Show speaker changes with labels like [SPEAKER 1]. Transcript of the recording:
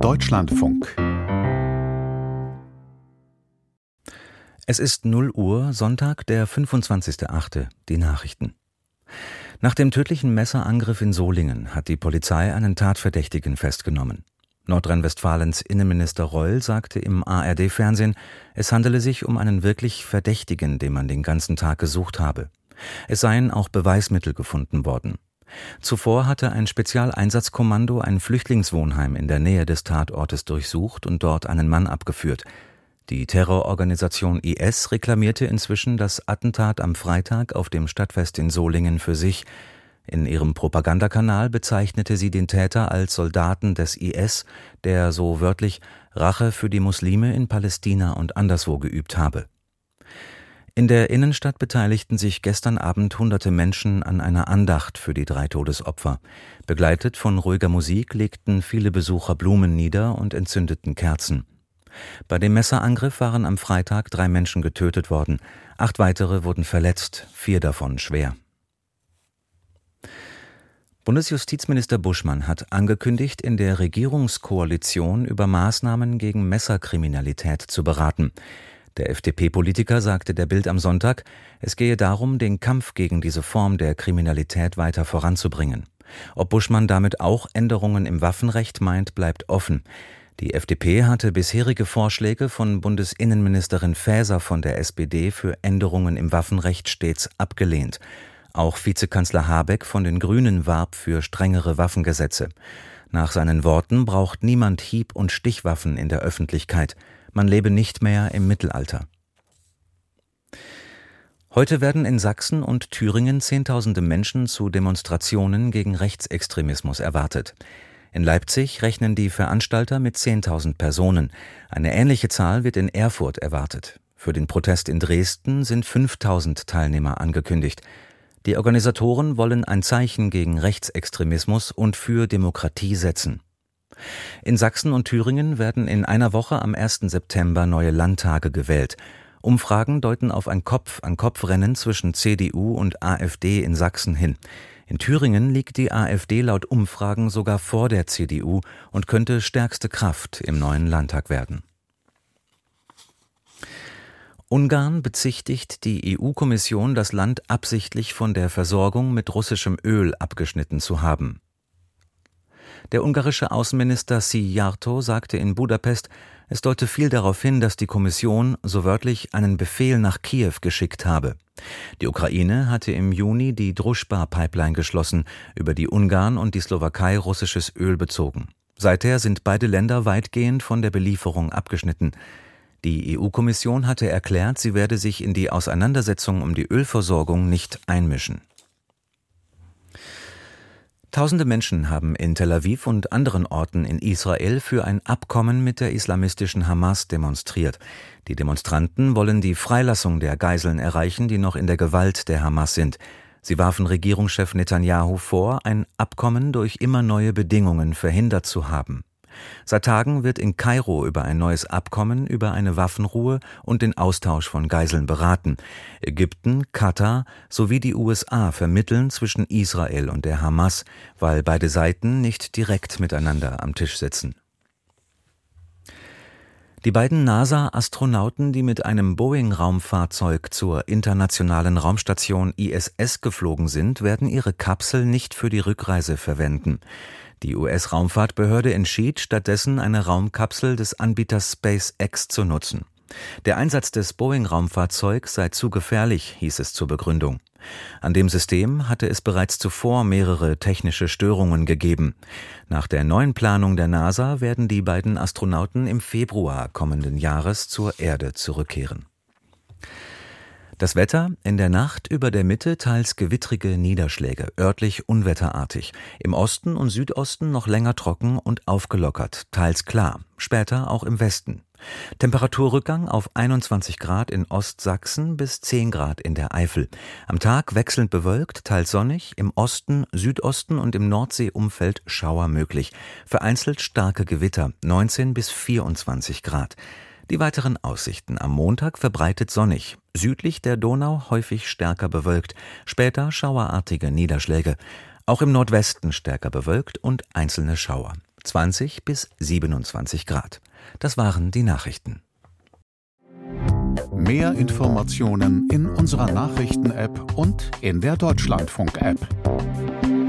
[SPEAKER 1] Deutschlandfunk.
[SPEAKER 2] Es ist 0 Uhr, Sonntag, der 25.08., die Nachrichten. Nach dem tödlichen Messerangriff in Solingen hat die Polizei einen Tatverdächtigen festgenommen. Nordrhein-Westfalens Innenminister Reul sagte im ARD-Fernsehen, es handele sich um einen wirklich Verdächtigen, den man den ganzen Tag gesucht habe. Es seien auch Beweismittel gefunden worden. Zuvor hatte ein Spezialeinsatzkommando ein Flüchtlingswohnheim in der Nähe des Tatortes durchsucht und dort einen Mann abgeführt. Die Terrororganisation IS reklamierte inzwischen das Attentat am Freitag auf dem Stadtfest in Solingen für sich. In ihrem Propagandakanal bezeichnete sie den Täter als Soldaten des IS, der so wörtlich Rache für die Muslime in Palästina und anderswo geübt habe. In der Innenstadt beteiligten sich gestern Abend hunderte Menschen an einer Andacht für die 3 Todesopfer. Begleitet von ruhiger Musik legten viele Besucher Blumen nieder und entzündeten Kerzen. Bei dem Messerangriff waren am Freitag 3 Menschen getötet worden, 8 weitere wurden verletzt, 4 davon schwer. Bundesjustizminister Buschmann hat angekündigt, in der Regierungskoalition über Maßnahmen gegen Messerkriminalität zu beraten. Der FDP-Politiker sagte der Bild am Sonntag, es gehe darum, den Kampf gegen diese Form der Kriminalität weiter voranzubringen. Ob Buschmann damit auch Änderungen im Waffenrecht meint, bleibt offen. Die FDP hatte bisherige Vorschläge von Bundesinnenministerin Faeser von der SPD für Änderungen im Waffenrecht stets abgelehnt. Auch Vizekanzler Habeck von den Grünen warb für strengere Waffengesetze. Nach seinen Worten braucht niemand Hieb- und Stichwaffen in der Öffentlichkeit. Man lebe nicht mehr im Mittelalter. Heute werden in Sachsen und Thüringen Zehntausende Menschen zu Demonstrationen gegen Rechtsextremismus erwartet. In Leipzig rechnen die Veranstalter mit 10.000 Personen. Eine ähnliche Zahl wird in Erfurt erwartet. Für den Protest in Dresden sind 5.000 Teilnehmer angekündigt. Die Organisatoren wollen ein Zeichen gegen Rechtsextremismus und für Demokratie setzen. In Sachsen und Thüringen werden in einer Woche am 1. September neue Landtage gewählt. Umfragen deuten auf ein Kopf-an-Kopf-Rennen zwischen CDU und AfD in Sachsen hin. In Thüringen liegt die AfD laut Umfragen sogar vor der CDU und könnte stärkste Kraft im neuen Landtag werden. Ungarn bezichtigt die EU-Kommission, das Land absichtlich von der Versorgung mit russischem Öl abgeschnitten zu haben. Der ungarische Außenminister Szijjártó sagte in Budapest, es deute viel darauf hin, dass die Kommission so wörtlich einen Befehl nach Kiew geschickt habe. Die Ukraine hatte im Juni die Druschba-Pipeline geschlossen, über die Ungarn und die Slowakei russisches Öl bezogen. Seither sind beide Länder weitgehend von der Belieferung abgeschnitten. Die EU-Kommission hatte erklärt, sie werde sich in die Auseinandersetzung um die Ölversorgung nicht einmischen. Tausende Menschen haben in Tel Aviv und anderen Orten in Israel für ein Abkommen mit der islamistischen Hamas demonstriert. Die Demonstranten wollen die Freilassung der Geiseln erreichen, die noch in der Gewalt der Hamas sind. Sie warfen Regierungschef Netanyahu vor, ein Abkommen durch immer neue Bedingungen verhindert zu haben. Seit Tagen wird in Kairo über ein neues Abkommen über eine Waffenruhe und den Austausch von Geiseln beraten. Ägypten, Katar sowie die USA vermitteln zwischen Israel und der Hamas, weil beide Seiten nicht direkt miteinander am Tisch sitzen. Die beiden NASA-Astronauten, die mit einem Boeing-Raumfahrzeug zur internationalen Raumstation ISS geflogen sind, werden ihre Kapsel nicht für die Rückreise verwenden. Die US-Raumfahrtbehörde entschied, stattdessen eine Raumkapsel des Anbieters SpaceX zu nutzen. Der Einsatz des Boeing-Raumfahrzeugs sei zu gefährlich, hieß es zur Begründung. An dem System hatte es bereits zuvor mehrere technische Störungen gegeben. Nach der neuen Planung der NASA werden die beiden Astronauten im Februar kommenden Jahres zur Erde zurückkehren. Das Wetter: in der Nacht über der Mitte teils gewittrige Niederschläge, örtlich unwetterartig. Im Osten und Südosten noch länger trocken und aufgelockert, teils klar. Später auch im Westen. Temperaturrückgang auf 21 Grad in Ostsachsen bis 10 Grad in der Eifel. Am Tag wechselnd bewölkt, teils sonnig, im Osten, Südosten und im Nordseeumfeld Schauer möglich. Vereinzelt starke Gewitter, 19 bis 24 Grad. Die weiteren Aussichten: am Montag verbreitet sonnig, südlich der Donau häufig stärker bewölkt, später schauerartige Niederschläge. Auch im Nordwesten stärker bewölkt und einzelne Schauer. 20 bis 27 Grad. Das waren die Nachrichten.
[SPEAKER 1] Mehr Informationen in unserer Nachrichten-App und in der Deutschlandfunk-App.